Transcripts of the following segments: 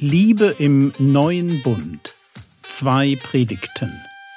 Liebe im neuen Bund. 2 Predigten.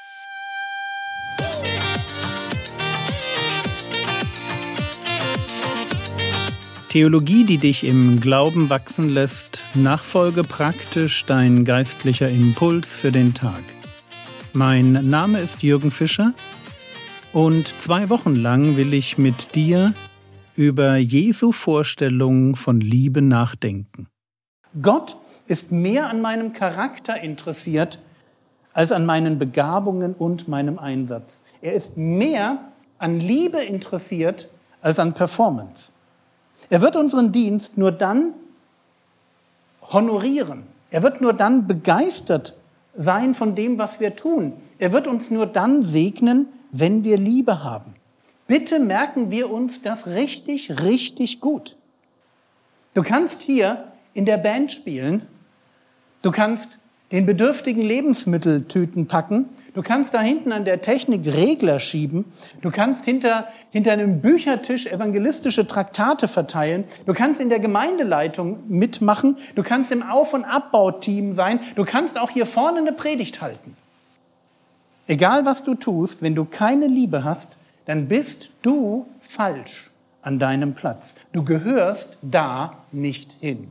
Theologie, die dich im Glauben wachsen lässt, nachfolge praktisch dein geistlicher Impuls für den Tag. Mein Name ist Jürgen Fischer und 2 Wochen lang will ich mit dir über Jesu Vorstellung von Liebe nachdenken. Gott ist mehr an meinem Charakter interessiert als an meinen Begabungen und meinem Einsatz. Er ist mehr an Liebe interessiert als an Performance. Er wird unseren Dienst nur dann honorieren. Er wird nur dann begeistert sein von dem, was wir tun. Er wird uns nur dann segnen, wenn wir Liebe haben. Bitte merken wir uns das richtig, richtig gut. Du kannst hier in der Band spielen, du kannst den bedürftigen Lebensmitteltüten packen, du kannst da hinten an der Technik Regler schieben, du kannst hinter einem Büchertisch evangelistische Traktate verteilen, du kannst in der Gemeindeleitung mitmachen, du kannst im Auf- und Abbauteam sein, du kannst auch hier vorne eine Predigt halten. Egal was du tust, wenn du keine Liebe hast, dann bist du falsch an deinem Platz. Du gehörst da nicht hin.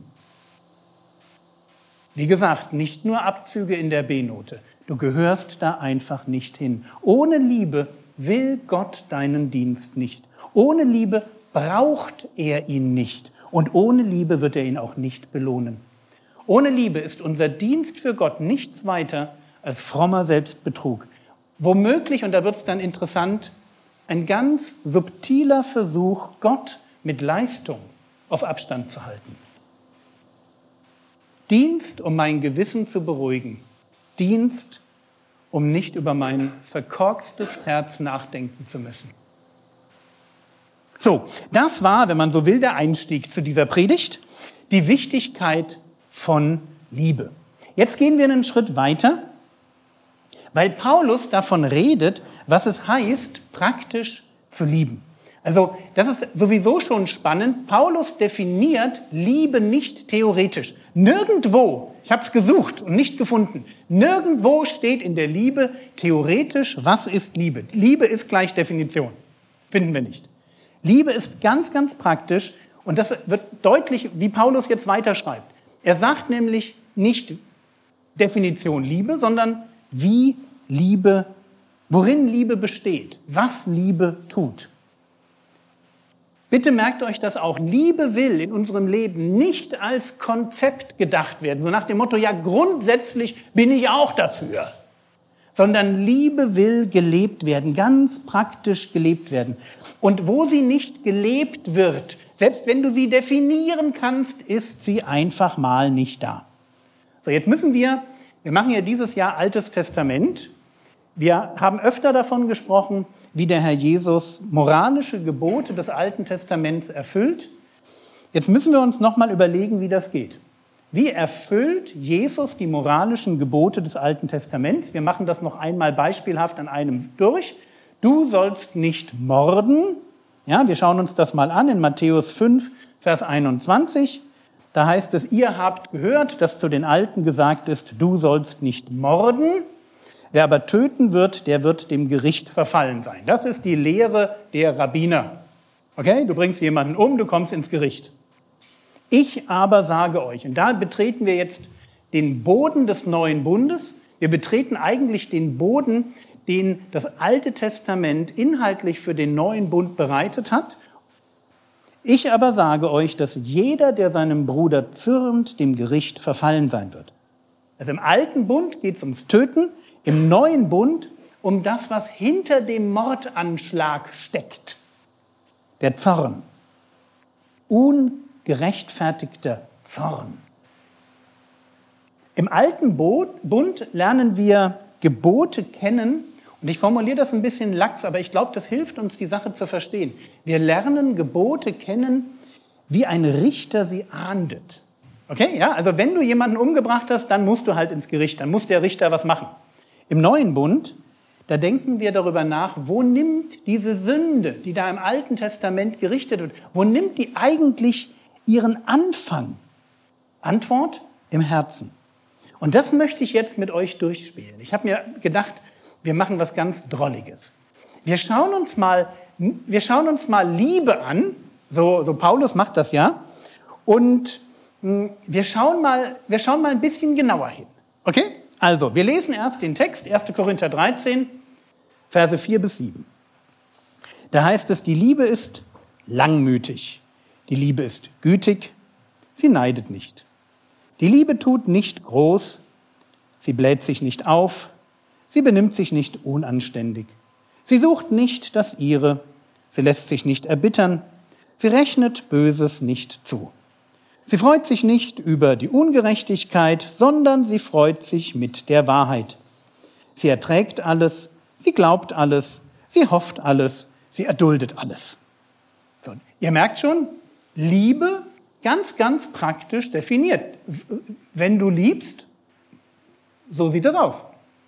Wie gesagt, nicht nur Abzüge in der B-Note. Du gehörst da einfach nicht hin. Ohne Liebe will Gott deinen Dienst nicht. Ohne Liebe braucht er ihn nicht. Und ohne Liebe wird er ihn auch nicht belohnen. Ohne Liebe ist unser Dienst für Gott nichts weiter als frommer Selbstbetrug. Womöglich, und da wird es dann interessant, ein ganz subtiler Versuch, Gott mit Leistung auf Abstand zu halten. Dienst, um mein Gewissen zu beruhigen. Dienst, um nicht über mein verkorkstes Herz nachdenken zu müssen. So, das war, wenn man so will, der Einstieg zu dieser Predigt. Die Wichtigkeit von Liebe. Jetzt gehen wir einen Schritt weiter, weil Paulus davon redet, was es heißt, praktisch zu lieben. Also das ist sowieso schon spannend. Paulus definiert Liebe nicht theoretisch. Nirgendwo, ich habe es gesucht und nicht gefunden, nirgendwo steht in der Liebe theoretisch, was ist Liebe. Liebe ist gleich Definition. Finden wir nicht. Liebe ist ganz, ganz praktisch und das wird deutlich, wie Paulus jetzt weiterschreibt. Er sagt nämlich nicht Definition Liebe, sondern wie Liebe, worin Liebe besteht, was Liebe tut. Bitte merkt euch das auch. Liebe will in unserem Leben nicht als Konzept gedacht werden, so nach dem Motto, ja grundsätzlich bin ich auch dafür, sondern Liebe will gelebt werden, ganz praktisch gelebt werden. Und wo sie nicht gelebt wird, selbst wenn du sie definieren kannst, ist sie einfach mal nicht da. So, jetzt müssen wir machen ja dieses Jahr Altes Testament. Wir haben öfter davon gesprochen, wie der Herr Jesus moralische Gebote des Alten Testaments erfüllt. Jetzt müssen wir uns nochmal überlegen, wie das geht. Wie erfüllt Jesus die moralischen Gebote des Alten Testaments? Wir machen das noch einmal beispielhaft an einem durch. Du sollst nicht morden. Ja, wir schauen uns das mal an in Matthäus 5, Vers 21. Da heißt es, ihr habt gehört, dass zu den Alten gesagt ist, du sollst nicht morden. Wer aber töten wird, der wird dem Gericht verfallen sein. Das ist die Lehre der Rabbiner. Okay, du bringst jemanden um, du kommst ins Gericht. Ich aber sage euch, und da betreten wir jetzt den Boden des neuen Bundes. Wir betreten eigentlich den Boden, den das Alte Testament inhaltlich für den neuen Bund bereitet hat. Ich aber sage euch, dass jeder, der seinem Bruder zürnt, dem Gericht verfallen sein wird. Also im Alten Bund geht es ums Töten, im neuen Bund um das, was hinter dem Mordanschlag steckt. Der Zorn. Ungerechtfertigter Zorn. Im Alten Bund lernen wir Gebote kennen. Und ich formuliere das ein bisschen lax, aber ich glaube, das hilft uns, die Sache zu verstehen. Wir lernen Gebote kennen, wie ein Richter sie ahndet. Okay, ja, also wenn du jemanden umgebracht hast, dann musst du halt ins Gericht, dann muss der Richter was machen. Im Neuen Bund, da denken wir darüber nach, wo nimmt diese Sünde, die da im Alten Testament gerichtet wird, wo nimmt die eigentlich ihren Anfang? Antwort, im Herzen. Und das möchte ich jetzt mit euch durchspielen. Ich habe mir gedacht, wir machen was ganz Drolliges. Wir schauen uns mal Liebe an, so Paulus macht das ja, und wir schauen mal ein bisschen genauer hin. Okay? Also, wir lesen erst den Text, 1. Korinther 13, Verse 4 bis 7. Da heißt es, die Liebe ist langmütig, die Liebe ist gütig, sie neidet nicht. Die Liebe tut nicht groß, sie bläht sich nicht auf, sie benimmt sich nicht unanständig. Sie sucht nicht das Ihre, sie lässt sich nicht erbittern, sie rechnet Böses nicht zu. Sie freut sich nicht über die Ungerechtigkeit, sondern sie freut sich mit der Wahrheit. Sie erträgt alles, sie glaubt alles, sie hofft alles, sie erduldet alles. So, ihr merkt schon, Liebe ganz, ganz praktisch definiert. Wenn du liebst, so sieht das aus.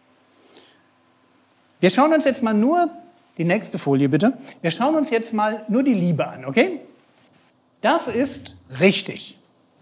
Wir schauen uns jetzt mal nur, die nächste Folie bitte, wir schauen uns jetzt mal nur die Liebe an, okay? Das ist richtig.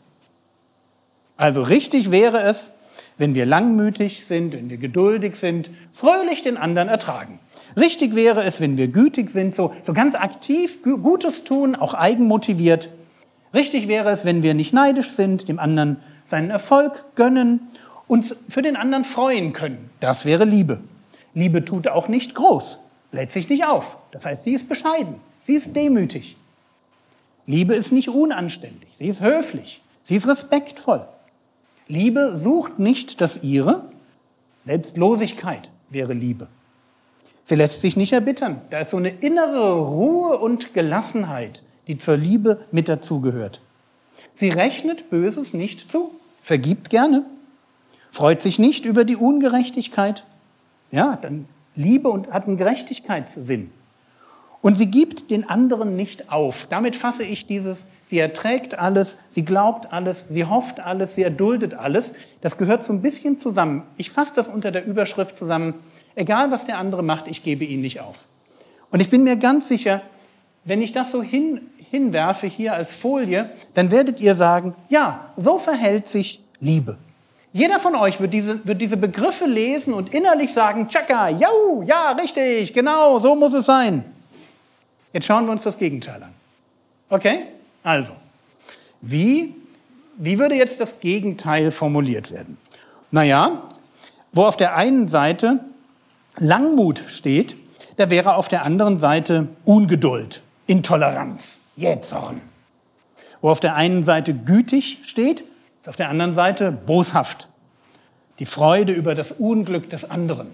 Also richtig wäre es, wenn wir langmütig sind, wenn wir geduldig sind, fröhlich den anderen ertragen. Richtig wäre es, wenn wir gütig sind, so ganz aktiv Gutes tun, auch eigenmotiviert. Richtig wäre es, wenn wir nicht neidisch sind, dem anderen seinen Erfolg gönnen, uns für den anderen freuen können. Das wäre Liebe. Liebe tut auch nicht groß, bläht sich nicht auf. Das heißt, sie ist bescheiden, sie ist demütig. Liebe ist nicht unanständig, sie ist höflich, sie ist respektvoll. Liebe sucht nicht das Ihre, Selbstlosigkeit wäre Liebe. Sie lässt sich nicht erbittern. Da ist so eine innere Ruhe und Gelassenheit, die zur Liebe mit dazugehört. Sie rechnet Böses nicht zu, vergibt gerne, freut sich nicht über die Ungerechtigkeit. Ja, dann Liebe und hat einen Gerechtigkeitssinn. Und sie gibt den anderen nicht auf. Damit fasse ich sie erträgt alles, sie glaubt alles, sie hofft alles, sie erduldet alles. Das gehört so ein bisschen zusammen. Ich fasse das unter der Überschrift zusammen, egal was der andere macht, ich gebe ihn nicht auf. Und ich bin mir ganz sicher, wenn ich das so hinwerfe hier als Folie, dann werdet ihr sagen, ja, so verhält sich Liebe. Jeder von euch wird diese Begriffe lesen und innerlich sagen, tschakka, ja, richtig, genau, so muss es sein. Jetzt schauen wir uns das Gegenteil an. Okay? Also, wie würde jetzt das Gegenteil formuliert werden? Naja, wo auf der einen Seite Langmut steht, da wäre auf der anderen Seite Ungeduld, Intoleranz, Jähzorn. Wo auf der einen Seite gütig steht, ist auf der anderen Seite boshaft, die Freude über das Unglück des anderen.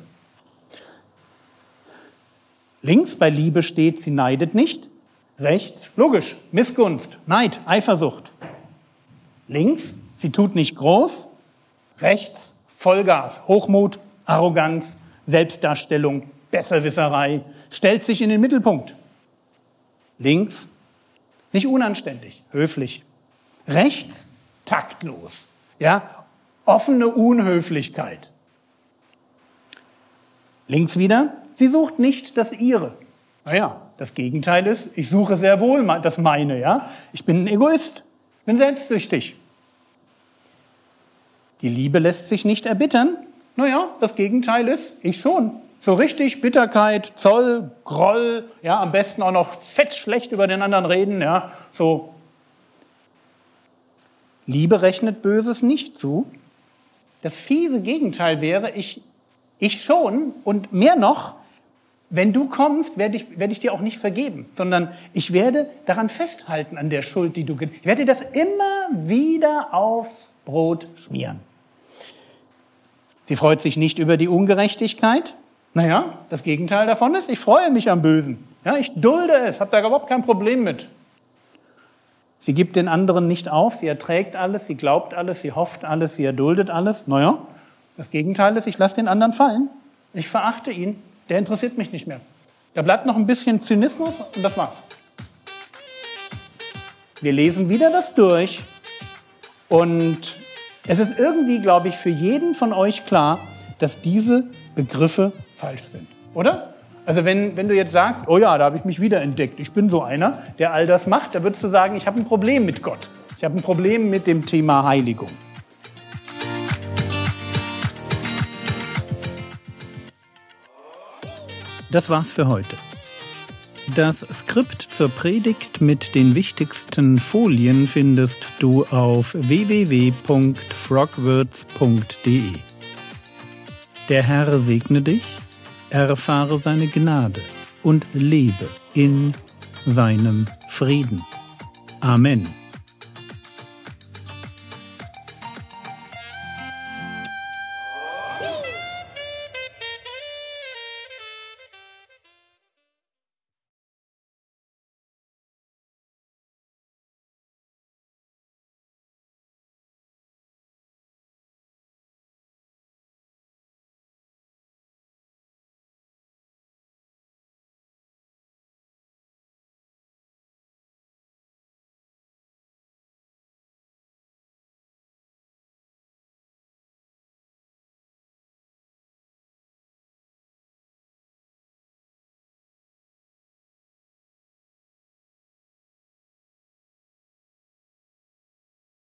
Links bei Liebe steht, sie neidet nicht. Rechts, logisch, Missgunst, Neid, Eifersucht. Links, sie tut nicht groß. Rechts, Vollgas, Hochmut, Arroganz, Selbstdarstellung, Besserwisserei, stellt sich in den Mittelpunkt. Links, nicht unanständig, höflich. Rechts, taktlos, ja, offene Unhöflichkeit. Links wieder, sie sucht nicht das Ihre. Naja, das Gegenteil ist, ich suche sehr wohl das meine, ja. Ich bin ein Egoist, bin selbstsüchtig. Die Liebe lässt sich nicht erbittern. Naja, das Gegenteil ist, ich schon. So richtig Bitterkeit, Zoll, Groll, ja, am besten auch noch fett schlecht über den anderen reden, ja, so. Liebe rechnet Böses nicht zu. Das fiese Gegenteil wäre, ich schon und mehr noch, wenn du kommst, werde ich dir auch nicht vergeben, sondern ich werde daran festhalten an der Schuld, die du gibst. Ich werde dir das immer wieder aufs Brot schmieren. Sie freut sich nicht über die Ungerechtigkeit. Naja, das Gegenteil davon ist, ich freue mich am Bösen. Ja, ich dulde es, habe da überhaupt kein Problem mit. Sie gibt den anderen nicht auf, sie erträgt alles, sie glaubt alles, sie hofft alles, sie erduldet alles. Naja, das Gegenteil ist, ich lasse den anderen fallen. Ich verachte ihn, der interessiert mich nicht mehr. Da bleibt noch ein bisschen Zynismus und das war's. Wir lesen wieder das durch und es ist irgendwie, glaube ich, für jeden von euch klar, dass diese Begriffe falsch sind, oder? Also wenn du jetzt sagst, oh ja, da habe ich mich wiederentdeckt, ich bin so einer, der all das macht, da würdest du sagen, ich habe ein Problem mit Gott. Ich habe ein Problem mit dem Thema Heiligung. Das war's für heute. Das Skript zur Predigt mit den wichtigsten Folien findest du auf www.frogwords.de. Der Herr segne dich, erfahre seine Gnade und lebe in seinem Frieden. Amen.